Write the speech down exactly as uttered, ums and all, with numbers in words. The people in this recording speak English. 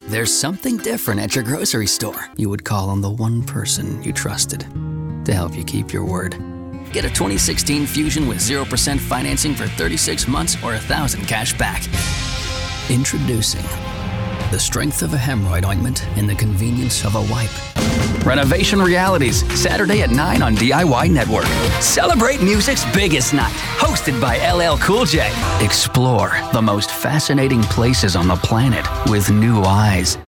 There's something different at your grocery store. You would call on the one person you trusted to help you keep your word. Get a twenty sixteen Fusion with zero percent financing for thirty-six months or one thousand cash back. Introducing the strength of a hemorrhoid ointment and the convenience of a wipe. Renovation Realities, Saturday at nine on D I Y Network. Celebrate music's biggest night, hosted by L L Cool J. Explore the most fascinating places on the planet with new eyes.